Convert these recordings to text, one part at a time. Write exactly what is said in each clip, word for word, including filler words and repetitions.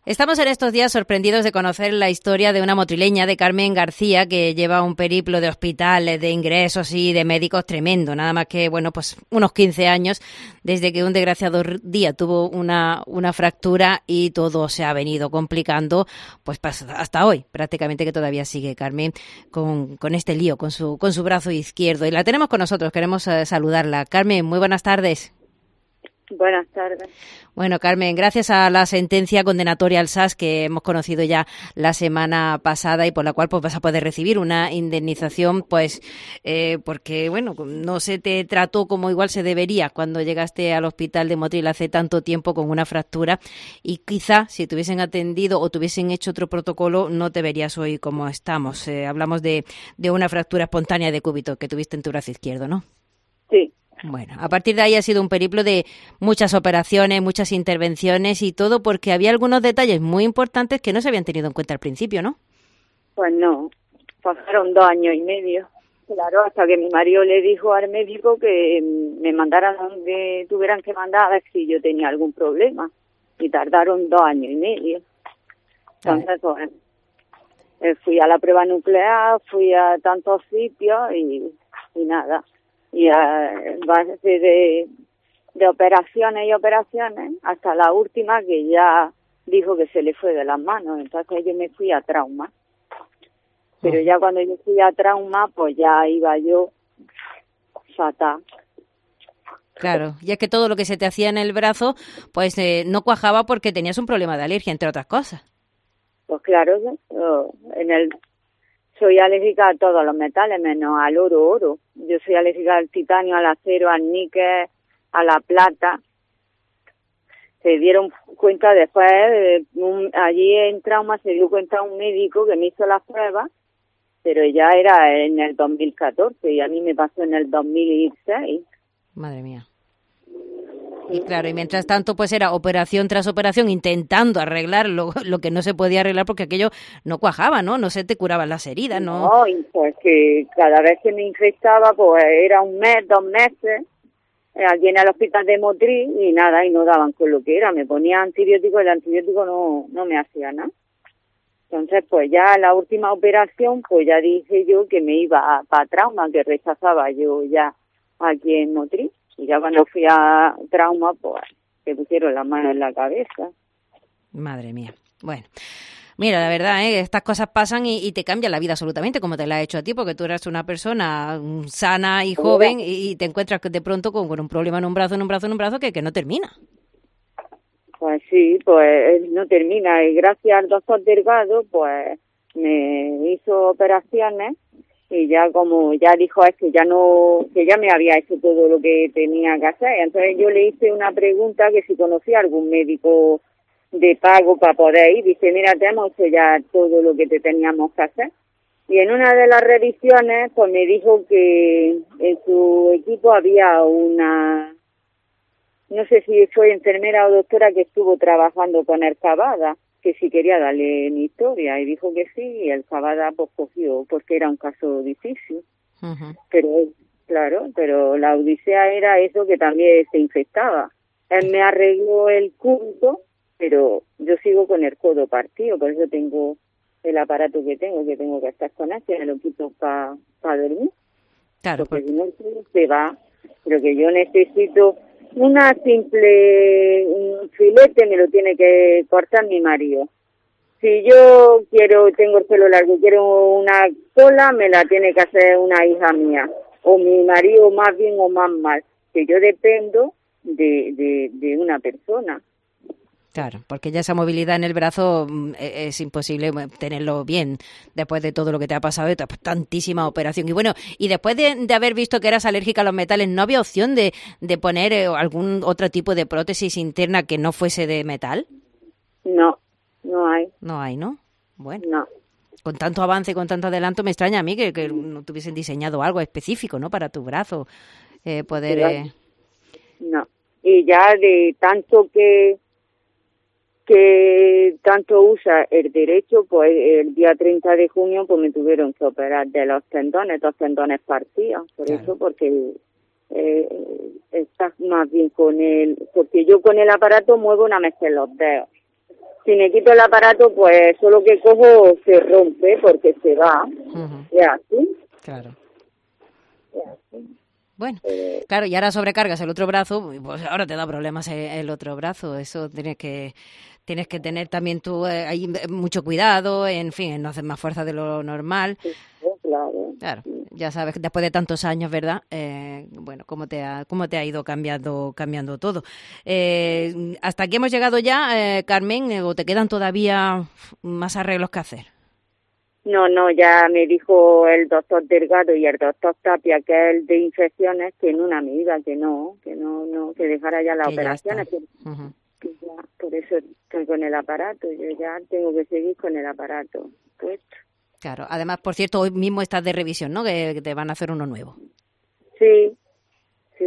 Estamos en estos días sorprendidos de conocer la historia de una motrileña, de Carmen García, que lleva un periplo de hospitales, de ingresos y de médicos tremendo. Nada más que, bueno, pues unos quince años desde que un desgraciado día tuvo una, una fractura y todo se ha venido complicando, pues hasta hoy, prácticamente, que todavía sigue Carmen con, con este lío, con su, con su brazo izquierdo. Y la tenemos con nosotros, queremos uh, saludarla. Carmen, muy buenas tardes. Buenas tardes. Bueno, Carmen, gracias a la sentencia condenatoria al S A S que hemos conocido ya la semana pasada y por la cual pues vas a poder recibir una indemnización, pues eh, porque, bueno, no se te trató como igual se debería cuando llegaste al hospital de Motril hace tanto tiempo con una fractura y quizá si te hubiesen atendido o te hubiesen hecho otro protocolo no te verías hoy como estamos. Eh, hablamos de, de una fractura espontánea de cúbito que tuviste en tu brazo izquierdo, ¿no? Sí. Bueno, a partir de ahí ha sido un periplo de muchas operaciones, muchas intervenciones y todo porque había algunos detalles muy importantes que no se habían tenido en cuenta al principio, ¿no? Pues no, pasaron dos años y medio. Claro, hasta que mi marido le dijo al médico que me mandaran donde tuvieran que mandar a ver si yo tenía algún problema. Y tardaron dos años y medio. Entonces, pues, eh, fui a la prueba nuclear, fui a tantos sitios y, y nada. Y a base de, de operaciones y operaciones, hasta la última que ya dijo que se le fue de las manos. Entonces yo me fui a trauma. Pero ya cuando yo fui a trauma, pues ya iba yo fatal. Claro, y es que todo lo que se te hacía en el brazo, pues eh, no cuajaba porque tenías un problema de alergia, entre otras cosas. Pues claro, yo, en el... soy alérgica a todos los metales, menos al oro, oro. Yo soy alérgica al titanio, al acero, al níquel, a la plata. Se dieron cuenta después, eh, un, allí en trauma se dio cuenta un médico que me hizo las pruebas, pero ya era en el dos mil catorce y a mí me pasó en el dos mil seis. Madre mía. Y claro, y mientras tanto pues era operación tras operación intentando arreglar lo, lo que no se podía arreglar porque aquello no cuajaba, ¿no? No se te curaban las heridas, ¿no? No, y pues que cada vez que me infectaba pues era un mes, dos meses, eh, allí en el hospital de Motril y nada, y no daban con lo que era. Me ponía antibiótico y el antibiótico no, no me hacía nada. Entonces pues ya la última operación pues ya dije yo que me iba para trauma, que rechazaba yo ya aquí en Motril. Y ya cuando fui a trauma, pues, se pusieron las manos en la cabeza. Madre mía. Bueno, mira, la verdad, ¿eh? Estas cosas pasan y, y te cambian la vida absolutamente, como te la ha hecho a ti, porque tú eras una persona sana y joven y, y te encuentras de pronto con, con un problema en un brazo, en un brazo, en un brazo que, que no termina. Pues sí, pues no termina. Y gracias al doctor Delgado, pues, me hizo operaciones. Y ya como ya dijo es que ya no, que ya me había hecho todo lo que tenía que hacer. Entonces yo le hice una pregunta que si conocía algún médico de pago para poder ir. Dice, mira, te hemos hecho ya todo lo que te teníamos que hacer. Y en una de las revisiones, pues me dijo que en su equipo había una, no sé si fue enfermera o doctora que estuvo trabajando con el Cavada, que si quería darle mi historia, y dijo que sí, y el Cavada pues cogió, porque era un caso difícil. Uh-huh. Pero, claro, pero la odisea era eso, que también se infectaba. Él me arregló el punto, pero yo sigo con el codo partido, por eso tengo el aparato que tengo, que tengo que estar con él, que me lo quito para pa dormir. Claro, porque si no se va, pero que yo necesito una simple un filete, me lo tiene que cortar mi marido. Si yo quiero, tengo el pelo largo, quiero una cola, me la tiene que hacer una hija mía, o mi marido más bien o más mal, que yo dependo de, de, de una persona. Claro, porque ya esa movilidad en el brazo es imposible tenerlo bien después de todo lo que te ha pasado, de tantísima operación. Y bueno, y después de, de haber visto que eras alérgica a los metales, ¿no había opción de, de poner algún otro tipo de prótesis interna que no fuese de metal? No, no hay. No hay, ¿no? Bueno. No. Con tanto avance y con tanto adelanto me extraña a mí que, que no tuviesen diseñado algo específico, ¿no? Para tu brazo, eh, poder... Eh... No. Y ya de tanto que... que tanto usa el derecho, pues el día treinta de junio pues me tuvieron que operar de los tendones, dos tendones partidos, por claro. Eso, porque eh, estás más bien con el, porque yo con el aparato muevo una vez en los dedos, si me quito el aparato, pues solo que cojo se rompe porque se va. Uh-huh. ¿Es así? Claro. Es así. Bueno, Eh, claro, y ahora sobrecargas el otro brazo, pues ahora te da problemas el, el otro brazo. Eso tienes que tienes que tener también tú eh, ahí mucho cuidado, en fin, en no hacer más fuerza de lo normal. sí, claro. Claro, ya sabes, después de tantos años, ¿verdad? Eh, bueno, cómo te ha cómo te ha ido cambiando cambiando todo. Eh, hasta aquí hemos llegado ya, eh, Carmen, eh, o te quedan todavía más arreglos que hacer. No, no, ya me dijo el doctor Delgado y el doctor Tapia, que es el de infecciones, que en una medida, que no, que no, no, que dejara ya las Que ya operaciones. está. Que, Uh-huh. que ya, por eso estoy con el aparato, yo ya tengo que seguir con el aparato puesto. Claro, además, por cierto, hoy mismo estás de revisión, ¿no? Que, que te van a hacer uno nuevo. Sí, sí,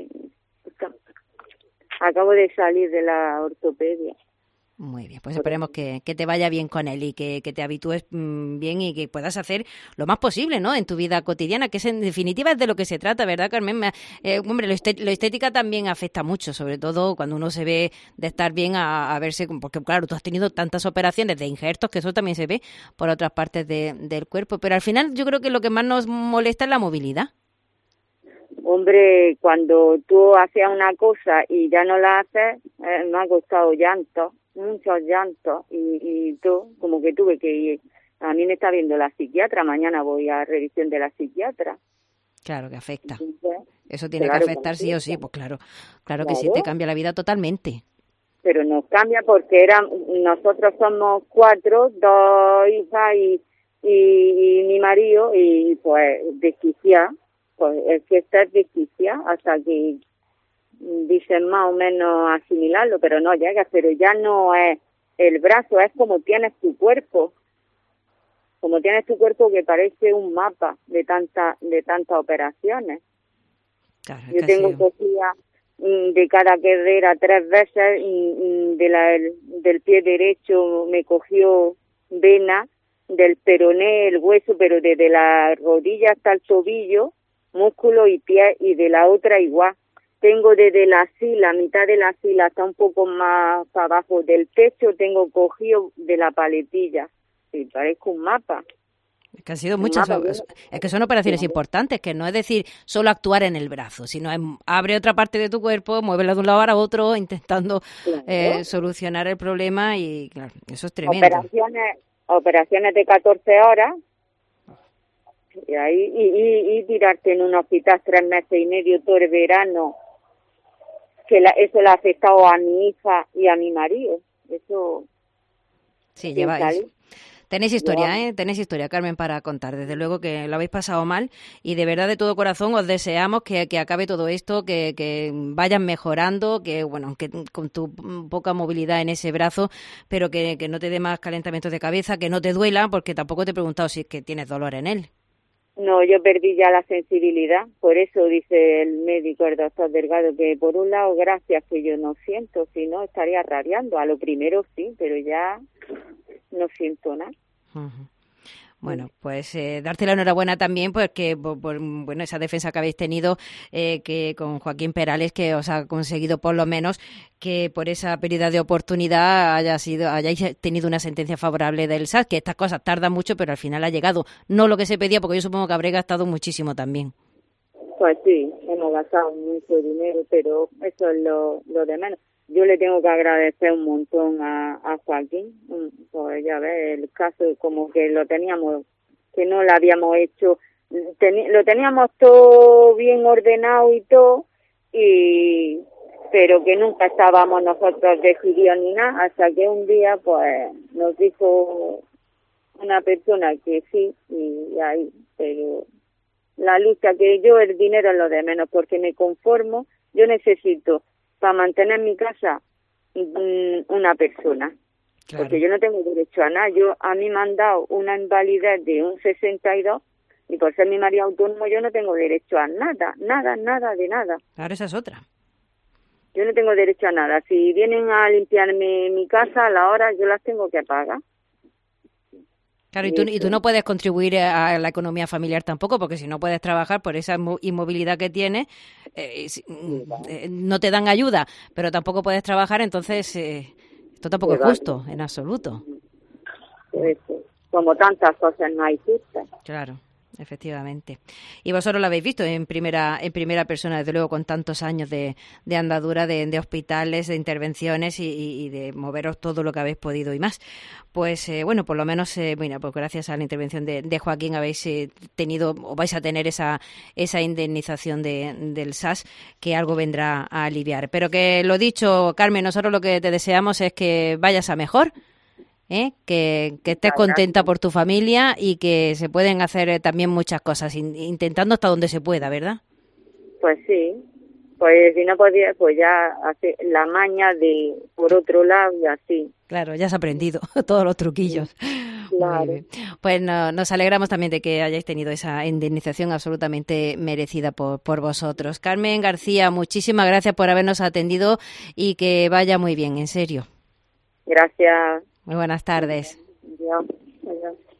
acabo de salir de la ortopedia. Muy bien, pues esperemos que, que te vaya bien con él y que, que te habitúes mmm, bien y que puedas hacer lo más posible, ¿no? En tu vida cotidiana, que es en definitiva es de lo que se trata, ¿verdad, Carmen? Me, eh, hombre, lo, estet, lo estética también afecta mucho, sobre todo cuando uno se ve de estar bien a, a verse, porque claro, tú has tenido tantas operaciones de injertos que eso también se ve por otras partes de, del cuerpo, pero al final yo creo que lo que más nos molesta es la movilidad. Hombre, cuando tú hacías una cosa y ya no la haces, eh, me ha costado llanto. Muchos llantos y, y todo, como que tuve que ir. A mí me está viendo la psiquiatra, mañana voy a revisión de la psiquiatra. Claro que afecta. Entonces, eso tiene claro, que afectar sí o sí, pues claro, claro, claro que sí, te claro. cambia la vida totalmente. Pero nos cambia porque eran, nosotros somos cuatro, dos hijas y, y, y mi marido, y pues desquicia, pues es que está desquicia hasta que dicen más o menos asimilarlo, pero no llega, pero ya no es el brazo, es como tienes tu cuerpo, como tienes tu cuerpo que parece un mapa de tantas de tantas operaciones. Claro, yo tengo sido... cosida de cada cadera tres veces, y de la, del pie derecho me cogió vena, del peroné, el hueso, pero desde la rodilla hasta el tobillo, músculo y pie, y de la otra igual. Tengo desde la sila, mitad de la sila hasta un poco más para abajo del pecho, tengo cogido de la paletilla. Sí, parezco un mapa. Es que han sido muchas, mapa, es que son operaciones sí, importantes, que no es decir solo actuar en el brazo, sino es, abre otra parte de tu cuerpo, muévela de un lado a otro, intentando claro. eh, solucionar el problema y claro, eso es tremendo. Operaciones, operaciones de catorce horas. Y, ahí, y, y, y tirarte en un hospital tres meses y medio todo el verano, que la, eso le ha afectado a mi hija y a mi marido. Eso. Sí, lleváis. Tenéis historia, ¿eh? Tenéis historia, Carmen, para contar. Desde luego que lo habéis pasado mal y de verdad, de todo corazón, os deseamos que, que acabe todo esto, que, que vayan mejorando, que, bueno, que con tu poca movilidad en ese brazo, pero que, que no te dé más calentamientos de cabeza, que no te duela, porque tampoco te he preguntado si es que tienes dolor en él. No, yo perdí ya la sensibilidad, por eso dice el médico, el doctor Delgado, que por un lado, gracias que yo no siento, si no estaría rabiando. A lo primero sí, pero ya no siento nada. Uh-huh. Bueno, pues eh, darte la enhorabuena también porque por, por bueno esa defensa que habéis tenido eh, que con Joaquín Perales, que os ha conseguido por lo menos que por esa pérdida de oportunidad haya sido hayáis tenido una sentencia favorable del S A S, que estas cosas tardan mucho, pero al final ha llegado. No lo que se pedía, porque yo supongo que habréis gastado muchísimo también. Pues sí, hemos gastado mucho dinero, pero eso es lo, lo de menos. Yo le tengo que agradecer un montón a, a Joaquín, pues ya ves, el caso como que lo teníamos, que no lo habíamos hecho, ten, lo teníamos todo bien ordenado y todo, y pero que nunca estábamos nosotros decididos ni nada, hasta que un día pues nos dijo una persona que sí, y ahí, pero la lucha, que yo el dinero es lo de menos, porque me conformo, yo necesito para mantener mi casa una persona, claro. Porque yo no tengo derecho a nada. Yo a mí me han dado una invalidez de un sesenta y dos y por ser mi marido autónomo yo no tengo derecho a nada, nada, nada de nada. Claro, esa es otra. Yo no tengo derecho a nada. Si vienen a limpiarme mi casa a la hora, yo las tengo que pagar. Claro, y tú, y tú no puedes contribuir a la economía familiar tampoco, porque si no puedes trabajar por esa inmovilidad que tienes, eh, no te dan ayuda, pero tampoco puedes trabajar, entonces eh, Esto tampoco es justo, en absoluto. Pues, como tantas cosas no hay justas. Claro. Efectivamente. Y vosotros lo habéis visto en primera en primera persona, desde luego, con tantos años de, de andadura, de, de hospitales, de intervenciones y, y de moveros todo lo que habéis podido y más. Pues eh, bueno, por lo menos, eh, bueno, pues gracias a la intervención de, de Joaquín habéis eh, tenido o vais a tener esa esa indemnización de, del S A S, que algo vendrá a aliviar. Pero que lo dicho, Carmen, nosotros lo que te deseamos es que vayas a mejor. ¿Eh? Que, que estés contenta por tu familia y que se pueden hacer eh, también muchas cosas, in, intentando hasta donde se pueda, ¿verdad? Pues sí, pues si no podía, pues ya hace la maña de por otro lado y así. Claro, ya has aprendido todos los truquillos. Claro. Muy bien. Pues no, nos alegramos también de que hayáis tenido esa indemnización absolutamente merecida por, por vosotros. Carmen García, muchísimas gracias por habernos atendido y que vaya muy bien, en serio. Gracias. Muy buenas tardes. Adiós. Adiós.